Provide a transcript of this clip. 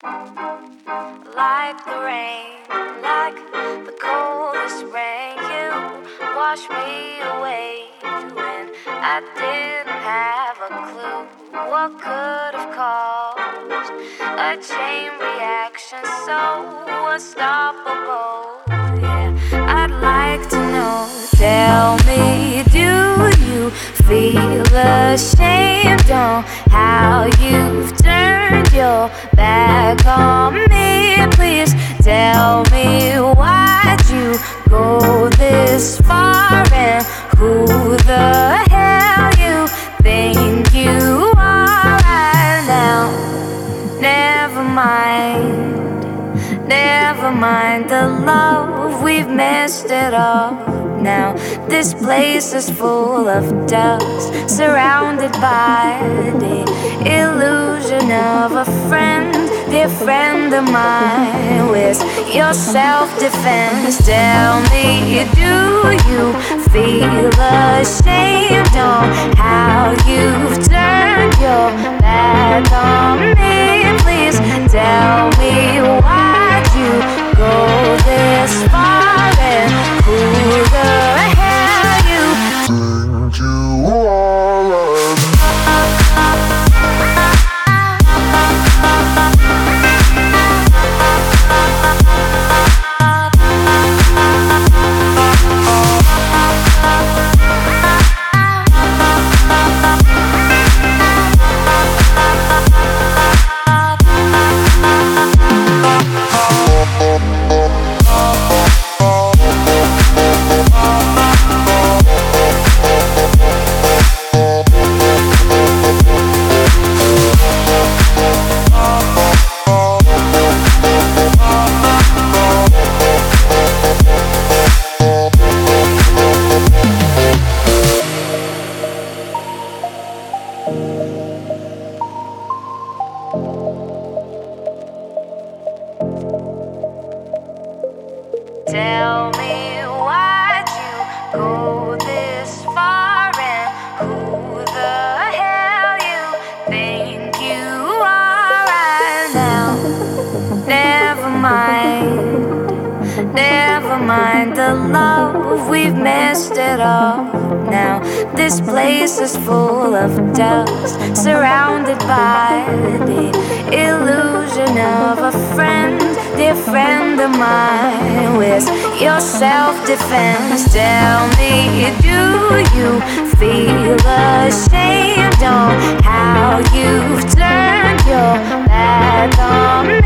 Like the rain, like the coldest rain, you wash me away when I didn't have a clue what could have caused a chain reaction so unstoppable. Yeah, I'd like to know. Tell me, do you feel ashamed on how you've turned your back on me? Please tell me, why'd you go this far, and who the hell you think you are right now? Never mind the love, we've messed it up now. This place is full of dust, surrounded by the illusion of a friend, dear friend of mine. Where's your self-defense? Tell me, do you feel ashamed on how you've turned your back on me? Please tell me, why'd you go this far, and who the hell you think you are? Tell me, why'd you go this far, and who the hell you think you are right now? Never mind the love, we've messed it up now. This place is full of dust, surrounded by the illusion of a friend, dear friend of mine. Where's your self-defense? Tell me, do you feel ashamed on how you've turned your back on me?